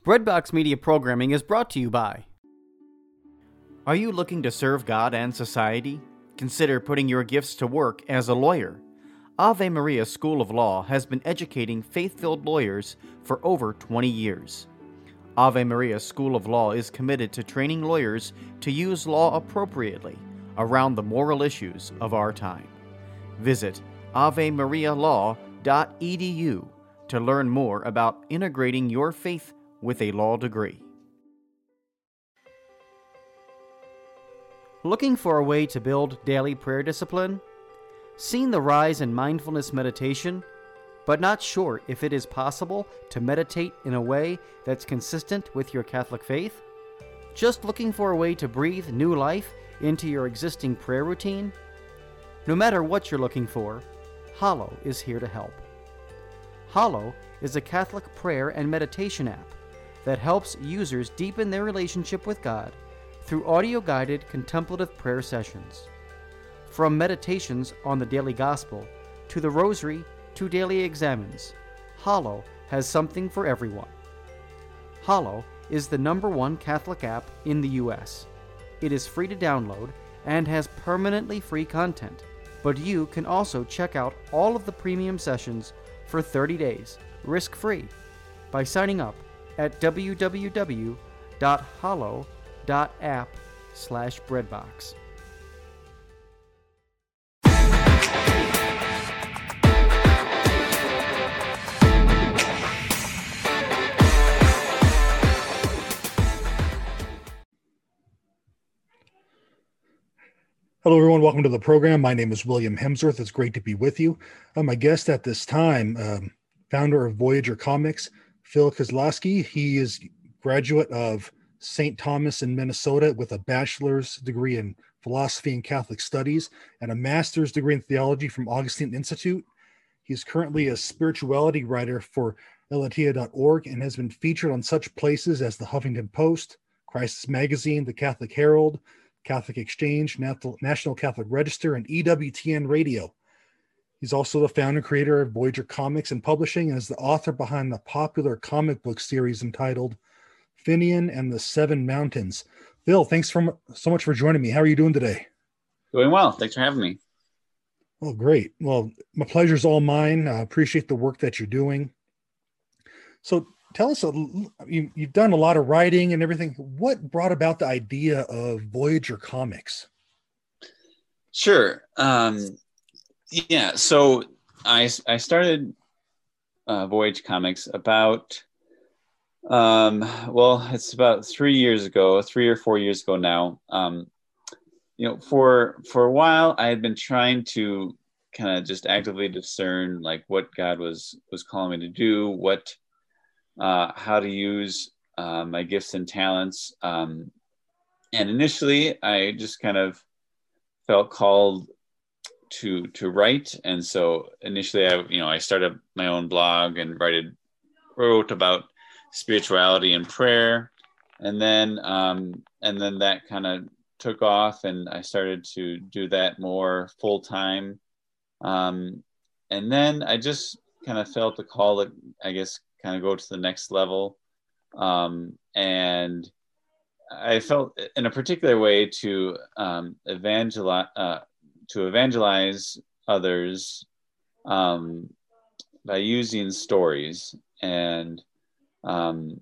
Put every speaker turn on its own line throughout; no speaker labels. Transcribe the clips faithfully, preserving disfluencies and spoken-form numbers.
Breadbox Media Programming is brought to you by... Are you looking to serve God and society? Consider putting your gifts to work as a lawyer. Ave Maria School of Law has been educating faith-filled lawyers for over twenty years. Ave Maria School of Law is committed to training lawyers to use law appropriately around the moral issues of our time. Visit ave maria law dot e d u to learn more about integrating your faith with a law degree. Looking for a way to build daily prayer discipline? Seen the rise in mindfulness meditation, but not sure if it is possible to meditate in a way that's consistent with your Catholic faith? Just looking for a way to breathe new life into your existing prayer routine? No matter what you're looking for, Hallow is here to help. Hallow is a Catholic prayer and meditation app that helps users deepen their relationship with God through audio-guided contemplative prayer sessions. From meditations on the daily gospel to the rosary to daily examines, Hallow has something for everyone. Hallow is the number one Catholic app in the U S. It is free to download and has permanently free content, but you can also check out all of the premium sessions for thirty days, risk-free, by signing up at w w w dot hallow dot app slash breadbox.
Hello, everyone. Welcome to the program. My name is William Hemsworth. It's great to be with you. Uh, my guest at this time, um, founder of Voyager Comics, Phil Kozlowski. He is graduate of Saint Thomas in Minnesota with a bachelor's degree in philosophy and Catholic studies and a master's degree in theology from Augustine Institute. He's currently a spirituality writer for elatia dot org and has been featured on such places as the Huffington Post, Crisis Magazine, the Catholic Herald, Catholic Exchange, National Catholic Register, and E W T N Radio. He's also the founder and creator of Voyager Comics and Publishing and is the author behind the popular comic book series entitled Finian and the Seven Mountains. Phil, thanks for, so much for joining me. How are you doing today?
Doing well. Thanks for having me.
Oh, great. Well, my pleasure's all mine. I appreciate the work that you're doing. So tell us, a, you, you've done a lot of writing and everything. What brought about the idea of Voyager Comics?
Sure. Um, yeah. So I, I started uh, Voyage Comics about, um, well, it's about three years ago, three or four years ago now. Um, you know, for, for a while I had been trying to kind of just actively discern like what God was, was calling me to do, what, uh, how to use uh, my gifts and talents. Um, and initially I just kind of felt called to, to write. And so initially I, you know, I started my own blog and wrote, wrote about spirituality and prayer. And then, um, and then that kind of took off and I started to do that more full time. Um, and then I just kind of felt the call that I guess kind of go to the next level. Um, and I felt in a particular way to um, evangelize, uh, to evangelize others um, by using stories. And, um,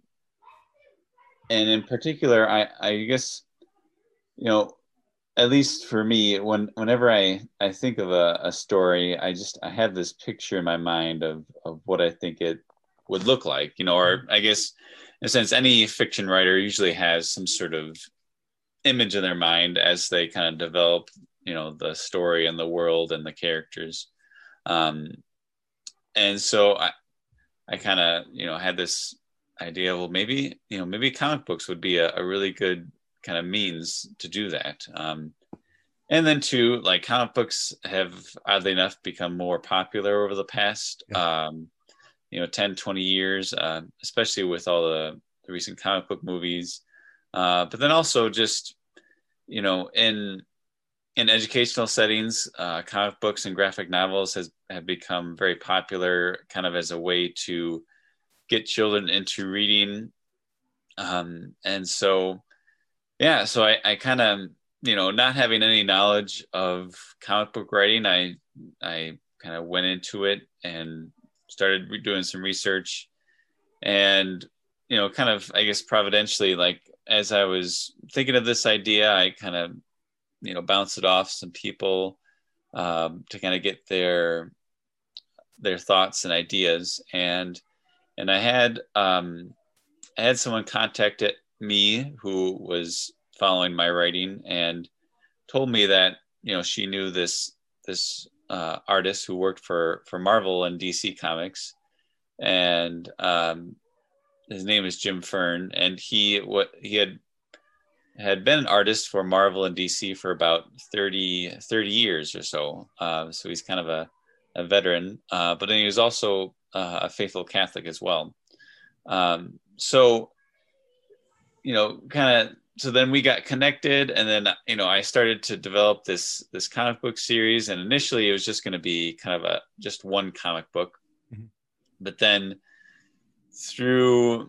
and in particular, I, I guess, you know, at least for me, when whenever I, I think of a, a story, I just I have this picture in my mind of, of what I think it would look like, you know, or I guess in a sense, any fiction writer usually has some sort of image in their mind as they kind of develop, you know, the story and the world and the characters. Um, and so I, I kind of, you know, had this idea, well, maybe, you know, maybe comic books would be a, a really good kind of means to do that. Um, and then too, like comic books have oddly enough become more popular over the past, yeah. um, you know, ten, twenty years, uh, especially with all the, the recent comic book movies. Uh, but then also just, you know, in, in educational settings, uh, comic books and graphic novels has have become very popular kind of as a way to get children into reading Um, and so, yeah, so I, I kind of, you know, not having any knowledge of comic book writing, I, I kind of went into it and started re- doing some research, and, you know, kind of, I guess, providentially, like as I was thinking of this idea, I kind of, you know, bounced it off some people, um, to kind of get their, their thoughts and ideas. And, and I had, um, I had someone contact me who was following my writing and told me that, you know, she knew this this uh, artist who worked for for Marvel and D C Comics, and um, his name is Jim Fern, and he what he had had been an artist for Marvel and D C for about thirty, thirty years or so. Uh, so he's kind of a, a veteran, uh, but then he was also uh, a faithful Catholic as well. Um, so you know, kind of, so then we got connected, and then, you know, I started to develop this, this comic book series. And initially it was just going to be kind of a, just one comic book. Mm-hmm. But then through,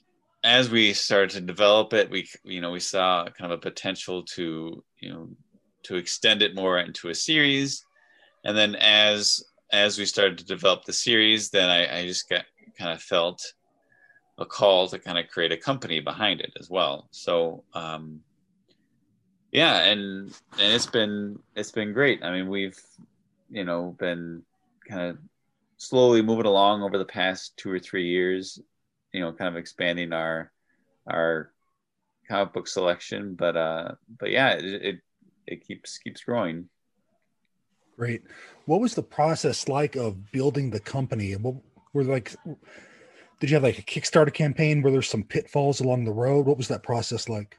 as we started to develop it, we, you know, we saw kind of a potential to, you know, to extend it more into a series. And then as, as we started to develop the series, then I, I just got kind of felt a call to kind of create a company behind it as well. So, um, yeah, and, and it's been, it's been great. I mean, we've, you know, been kind of slowly moving along over the past two or three years, you know, kind of expanding our, our comic book selection, but, uh, but yeah, it, it, it keeps, keeps growing.
Great. What was the process like of building the company? And what were like, did you have like a Kickstarter campaign where there's some pitfalls along the road? What was that process like?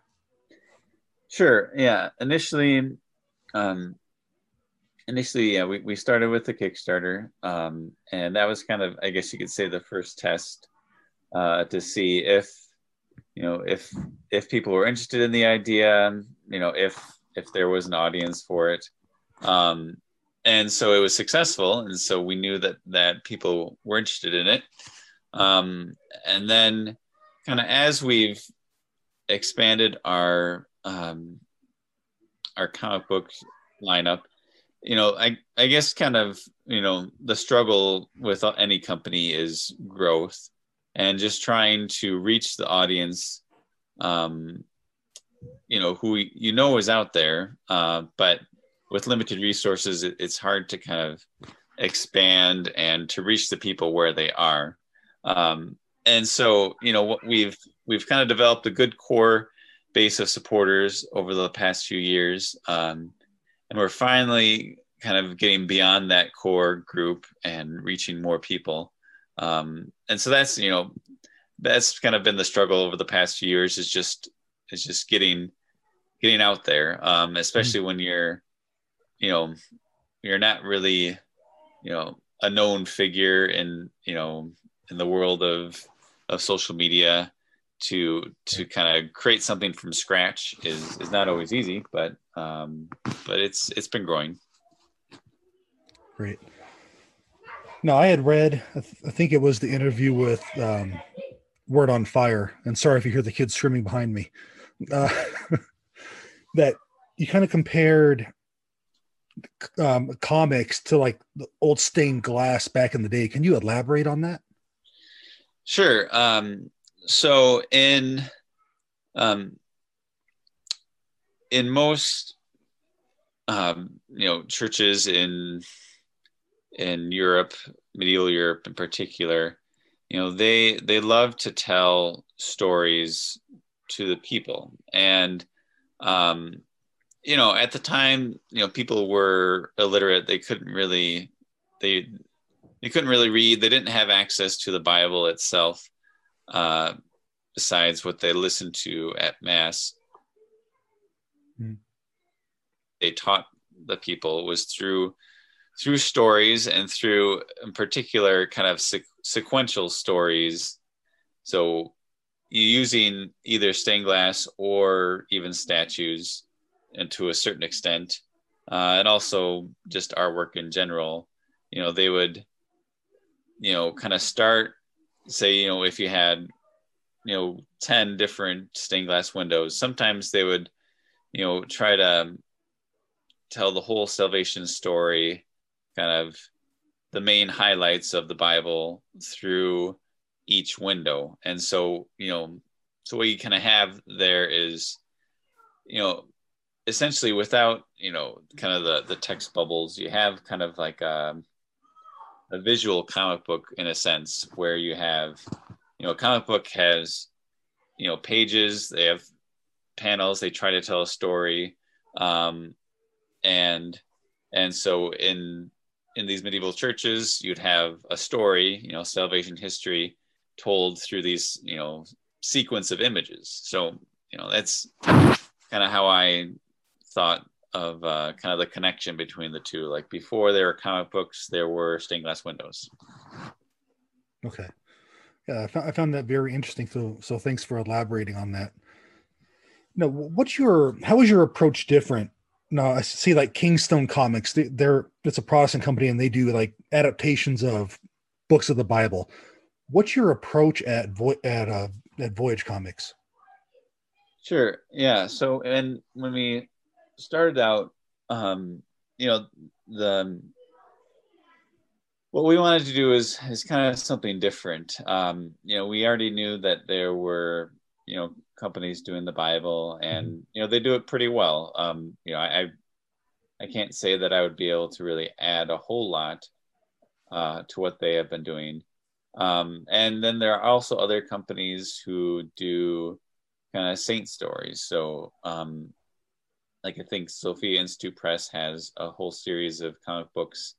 Sure. Yeah. Initially, um, initially, yeah, we, we started with the Kickstarter. Um, and that was kind of, I guess you could say, the first test, uh, to see if, you know, if, if people were interested in the idea, you know, if, if there was an audience for it. Um, and so it was successful. And so we knew that, that people were interested in it. Um, and then kind of as we've expanded our, um, our comic book lineup, you know, I, I guess kind of, you know, the struggle with any company is growth and just trying to reach the audience, um, you know, who, you know, is out there. Uh, but with limited resources, it, it's hard to kind of expand and to reach the people where they are. Um, and so, you know, what we've, we've kind of developed a good core base of supporters over the past few years. Um, and we're finally kind of getting beyond that core group and reaching more people. Um, and so that's, you know, that's kind of been the struggle over the past few years, is just, is just getting, getting out there. Um, especially mm-hmm. when you're, you know, you're not really, you know, a known figure in, you know, in the world of, of social media, to, to kind of create something from scratch is, is not always easy, but, um, but it's, it's been growing.
Great. No, I had read, I, th- I think it was the interview with, um, Word on Fire, and sorry if you hear the kids screaming behind me, uh, that you kind of compared um, comics to like the old stained glass back in the day. Can you elaborate on that?
Sure. Um, so in, um, in most, um, you know, churches in, in Europe, medieval Europe in particular, you know, they, they love to tell stories to the people. And, um, you know, at the time, you know, people were illiterate. They couldn't really, they, they couldn't really read. They didn't have access to the Bible itself, uh, besides what they listened to at Mass. Mm. They taught the people was through, through stories and through, in particular, kind of se- sequential stories. So using either stained glass or even statues, and to a certain extent, uh, and also just artwork in general, you know, they would, you know, kind of start, say, you know, if you had you know, ten different stained glass windows. Sometimes they would, you know, try to tell the whole salvation story, kind of the main highlights of the Bible through each window. And so, you know, so what you kind of have there is, you know, essentially without, you know, kind of the, the text bubbles, you have kind of like a, a visual comic book in a sense, where you have, you know, a comic book has, you know, pages, they have panels, they try to tell a story. Um, and, and so in, in these medieval churches, you'd have a story, you know, salvation history told through these, you know, sequence of images. So, you know, that's kind of how I thought of uh, kind of the connection between the two. Like before there were comic books, there were stained glass windows.
Okay. Yeah, I found, I found that very interesting. So, so thanks for elaborating on that. Now, what's your, how is your approach different? No, I see like Kingstone Comics. They, they're, it's a Protestant company and they do like adaptations of books of the Bible. What's your approach at Vo- at uh, at Voyage Comics?
Sure. Yeah. So, and when we started out, um, you know, the what we wanted to do is is kind of something different. Um, you know, we already knew that there were, you know, companies doing the Bible, and mm-hmm. you know, they do it pretty well. Um, you know, I I can't say that I would be able to really add a whole lot uh, to what they have been doing. Um, and then there are also other companies who do kind of saint stories. So, um, like I think Sophia Institute Press has a whole series of comic books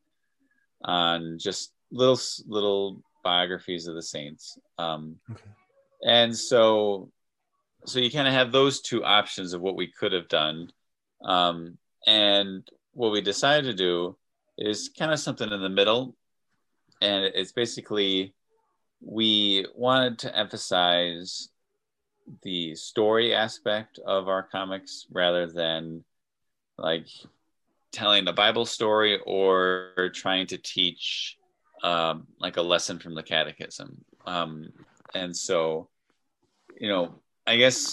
on just little little biographies of the saints. Um, okay. And so, so you kind of have those two options of what we could have done. Um, and what we decided to do is kind of something in the middle. And it's basically, we wanted to emphasize the story aspect of our comics rather than like telling a Bible story or trying to teach um, like a lesson from the catechism. Um, and so, you know, I guess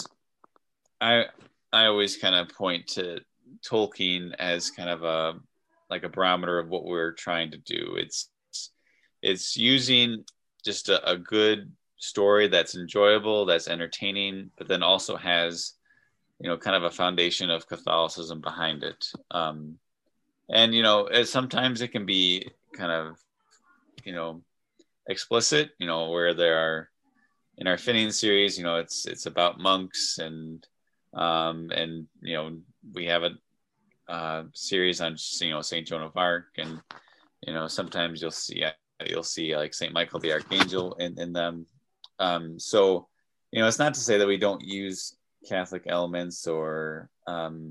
I I always kind of point to Tolkien as kind of a like a barometer of what we're trying to do. It's it's using just a, a good story that's enjoyable, that's entertaining, but then also has, you know, kind of a foundation of Catholicism behind it. Um, and, you know, it, sometimes it can be kind of, you know, explicit, you know, where there are, in our Finian series, you know, it's, it's about monks and, um, and, you know, we have a uh, series on, you know, Saint Joan of Arc, and, you know, sometimes you'll see, you'll see like Saint Michael the Archangel in, in them. Um, so, you know, it's not to say that we don't use Catholic elements or um,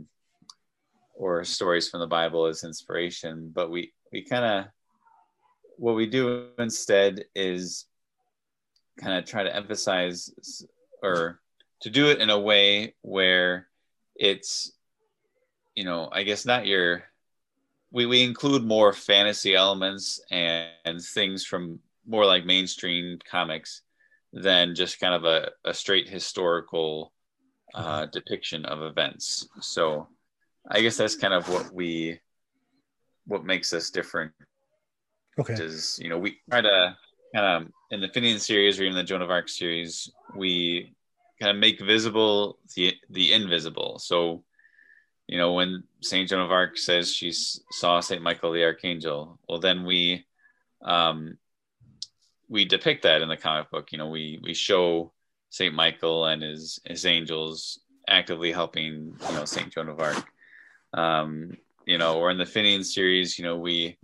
or stories from the Bible as inspiration, but we, we kind of, what we do instead is kind of try to emphasize or to do it in a way where it's, you know, I guess not your, we, we include more fantasy elements and, and things from more like mainstream comics than just kind of a, a straight historical uh, depiction of events. So I guess that's kind of what we, what makes us different.
Okay.
Is, you know, we try to kind of, in the Finian series or even the Joan of Arc series, we kind of make visible the, the invisible. So, you know, when Saint Joan of Arc says she saw Saint Michael the Archangel, well, then we, um, we depict that in the comic book. You know, we we show Saint Michael and his his angels actively helping, you know, Saint Joan of Arc. Um, you know, or in the Finian series, you know, we,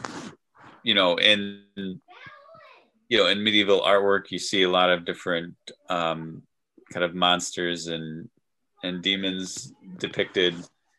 you know, in you know, in medieval artwork, you see a lot of different um, kind of monsters and and demons depicted.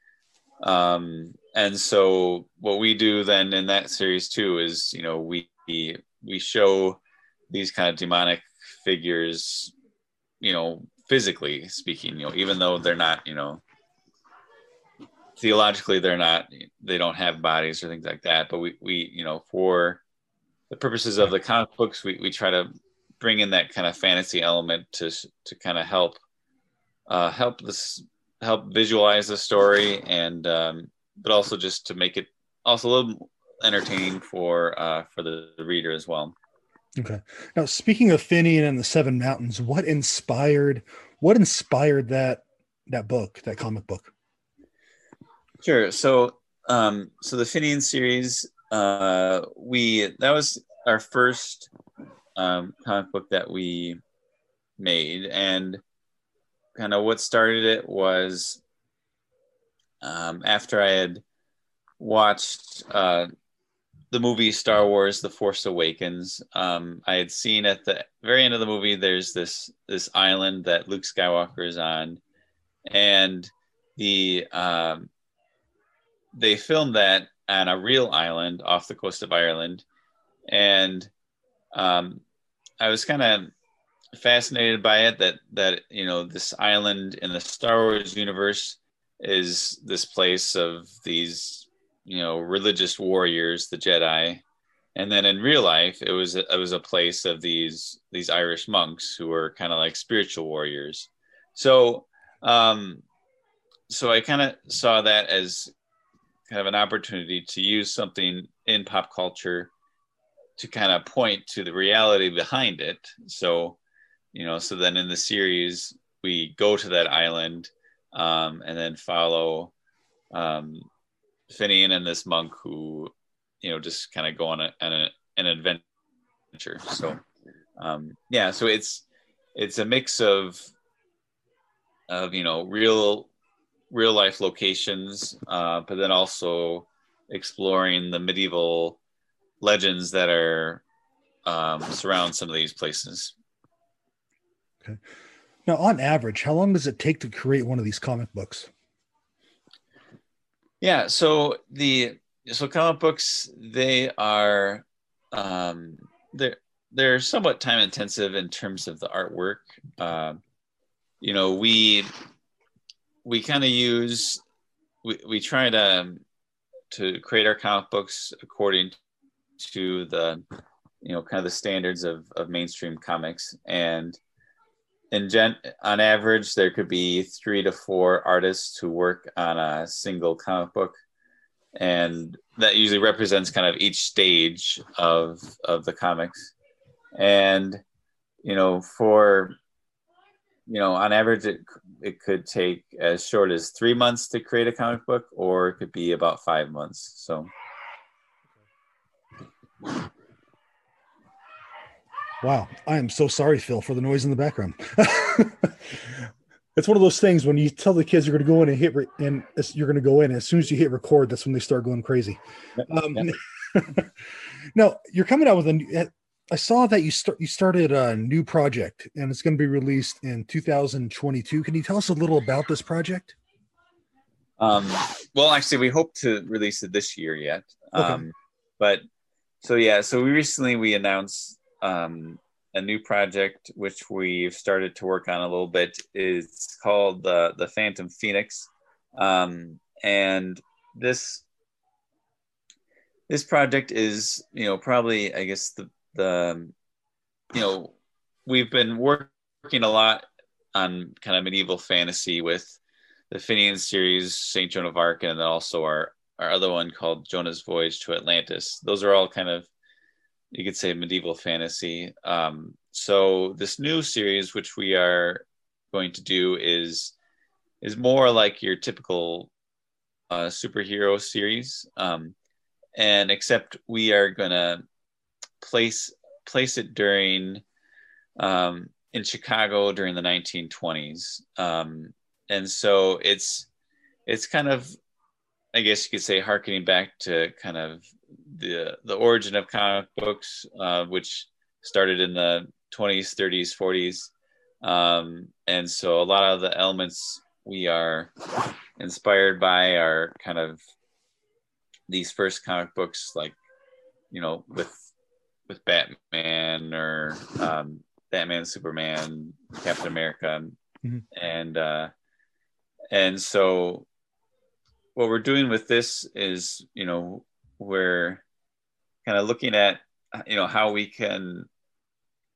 Um, and so what we do then in that series too is, you know, we we show these kind of demonic figures, you know, physically speaking, you know, even though they're not, you know, theologically they're not, they don't have bodies or things like that. But we, we, you know, for the purposes of the comic books, we, we try to bring in that kind of fantasy element to to kind of help uh, help this help visualize the story, and um, but also just to make it also a little entertaining for uh, for the, the reader as well.
Okay. Now, speaking of Finian and the Seven Mountains, what inspired what inspired that that book, that comic book?
Sure. So, um, so the Finian series, uh, we that was our first um, comic book that we made, and kind of what started it was um, after I had watched uh, the movie Star Wars: The Force Awakens. Um, I had seen at the very end of the movie, there's this this island that Luke Skywalker is on, and the um, they filmed that on a real island off the coast of Ireland, and um, I was kind of fascinated by it. That that you know this island in the Star Wars universe is this place of these you know religious warriors, the Jedi, and then in real life it was it was a place of these these Irish monks who were kind of like spiritual warriors. So um, so I kind of saw that as kind of an opportunity to use something in pop culture to kind of point to the reality behind it. So, you know, so then in the series, we go to that island um, and then follow um, Finian and this monk who, you know, just kind of go on, a, on a, an adventure. So, um, yeah, so it's, it's a mix of, of, you know, real, real life locations, uh, but then also exploring the medieval legends that are um, surround some of these places.
Okay. Now, on average, how long does it take to create one of these comic books?
Yeah, so the so comic books, they are um, they're they're somewhat time intensive in terms of the artwork. Uh, you know, we we kind of use we, we try to to create our comic books according to the you know kind of the standards of of mainstream comics, and in gen on average there could be three to four artists who work on a single comic book, and that usually represents kind of each stage of of the comics. And you know for you know, on average, it it could take as short as three months to create a comic book, or it could be about five months. So,
wow, I am so sorry, Phil, for the noise in the background. It's one of those things when you tell the kids you're going to go in and hit, re- and you're going to go in, and as soon as you hit record, that's when they start going crazy. Um, yeah. Now, you're coming out with a new. I saw that you start you started a new project, and it's going to be released in two thousand twenty-two. Can you tell us a little about this project?
Um, well, actually, we hope to release it this year yet. Okay. Um, but so yeah, so we recently we announced um, a new project which we've started to work on a little bit. It's called the the Phantom Phoenix, um, and this this project is you know probably I guess the the you know we've been work, working a lot on kind of medieval fantasy with the Finian series, Saint Joan of Arc, and then also our our other one called Jonah's Voyage to Atlantis. Those are all kind of, you could say, medieval fantasy. Um, so this new series, which we are going to do, is is more like your typical uh, superhero series, um, and except we are gonna place place it during um, in Chicago during the nineteen twenties, um, and so it's it's kind of, I guess you could say, harkening back to kind of the the origin of comic books, uh, which started in the twenties, thirties, forties, um, and so a lot of the elements we are inspired by are kind of these first comic books, like you know with with Batman or um, Batman, Superman, Captain America, mm-hmm. and uh, and so what we're doing with this is, you know, we're kind of looking at, you know, how we can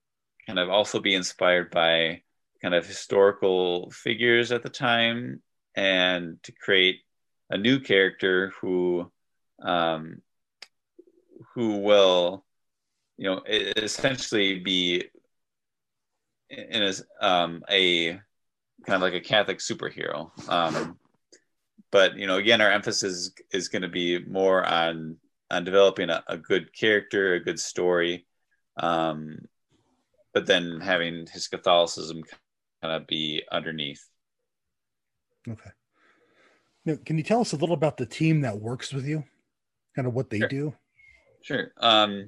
kind of also be inspired by kind of historical figures at the time, and to create a new character who um, who will, you know, essentially be in a, um, a kind of like a Catholic superhero. Um, but you know, again, our emphasis is going to be more on on developing a, a good character, a good story, um, but then having his Catholicism kind of be underneath.
Okay. Now, can you tell us a little about the team that works with you, kind of what they
Sure.
do?
Sure. Um,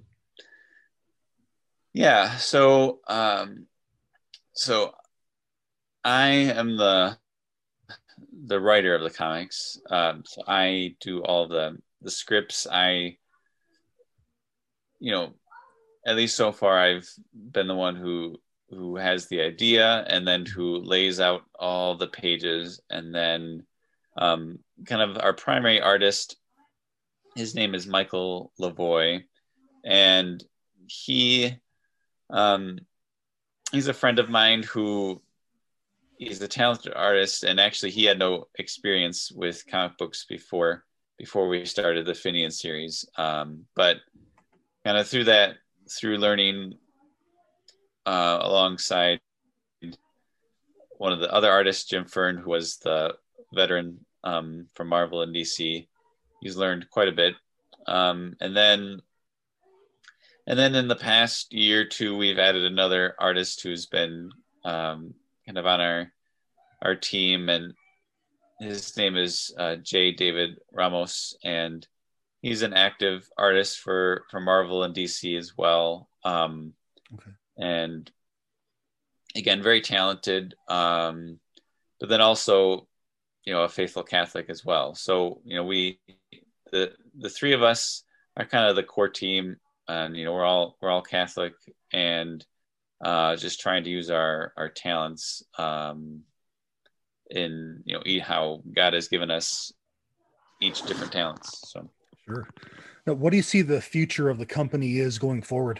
yeah. So, um, so I am the the writer of the comics. Um, so I do all the the scripts. I, you know, at least so far, I've been the one who who has the idea and then who lays out all the pages, and then um, kind of our primary artist. His name is Michael Lavoie, and he um, he's a friend of mine who he's a talented artist, and actually he had no experience with comic books before before we started the Finian series, um, but kind of through that through learning uh, alongside one of the other artists, Jim Fern, who was the veteran um, from Marvel and D C. He's learned quite a bit, um, and then and then in the past year or two, we've added another artist who's been um, kind of on our our team, and his name is uh, J. David Ramos, and he's an active artist for for Marvel and D C as well. Um, okay. And again, very talented, um, but then also, you know, a faithful Catholic as well. So, you know, we the the three of us are kind of the core team, and you know, we're all we're all Catholic, and uh, just trying to use our our talents um, in, you know, eat how God has given us each different talents. So
sure. Now, what do you see the future of the company is going forward?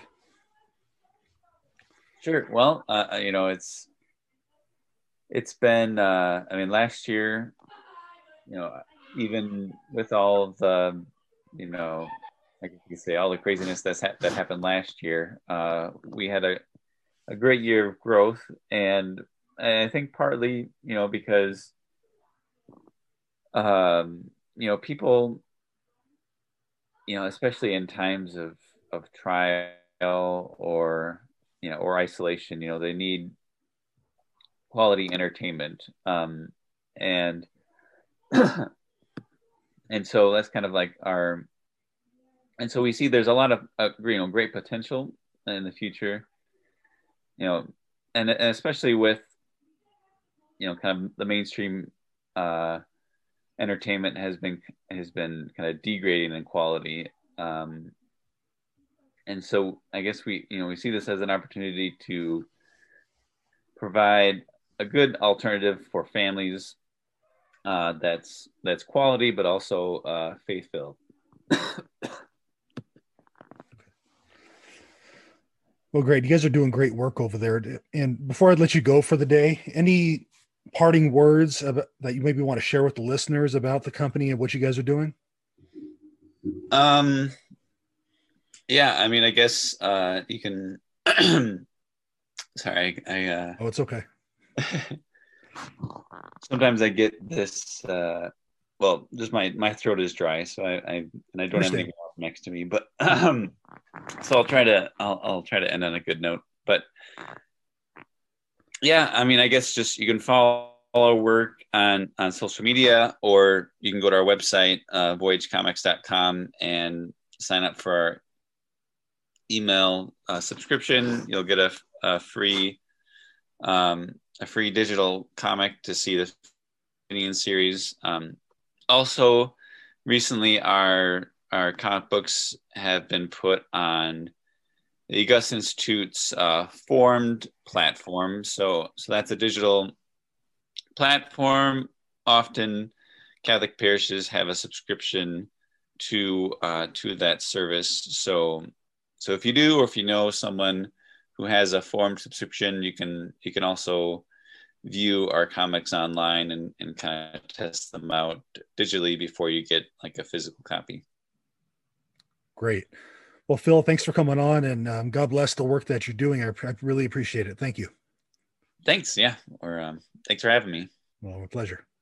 Sure. Well, uh, you know, it's it's been. Uh, I mean, last year, you know, even with all the, you know, like you could say, all the craziness that's ha- that happened last year, uh, we had a a great year of growth, and I think partly, you know, because, um, you know, people, you know, especially in times of of trial or, you know, or isolation, you know, they need quality entertainment, um, and and so that's kind of like our, and so we see there's a lot of uh, you know, great potential in the future, you know, and, and especially with, you know, kind of the mainstream uh, entertainment has been has been kind of degrading in quality, um, and so I guess we, you know, we see this as an opportunity to provide a good alternative for families uh, that's that's quality, but also uh, faith filled.
Well, great. You guys are doing great work over there. And before I let you go for the day, any parting words about, that you maybe want to share with the listeners about the company and what you guys are doing?
Um, yeah, I mean, I guess uh, you can. Sorry, I. I uh...
Oh, it's okay.
Sometimes I get this. Uh, well, just my my throat is dry, so I, I and I don't have anything next to me. But um, so I'll try to I'll I'll try to end on a good note. But yeah, I mean, I guess just you can follow our work on on social media, or you can go to our website, uh, voyage comics dot com, and sign up for our email uh, subscription. You'll get a, a free um, a free digital comic to see the Finian series. Um, also, recently our our comic books have been put on the Augustine Institute's uh, Formed platform. So, so that's a digital platform. Often, Catholic parishes have a subscription to uh, to that service. So, so if you do, or if you know someone who has a forum subscription, you can you can also view our comics online and, and kind of test them out digitally before you get like a physical copy.
Great. Well, Phil, thanks for coming on, and um, God bless the work that you're doing. I, I really appreciate it. Thank you.
Thanks. Yeah. Or um, thanks for having me.
Well, my pleasure.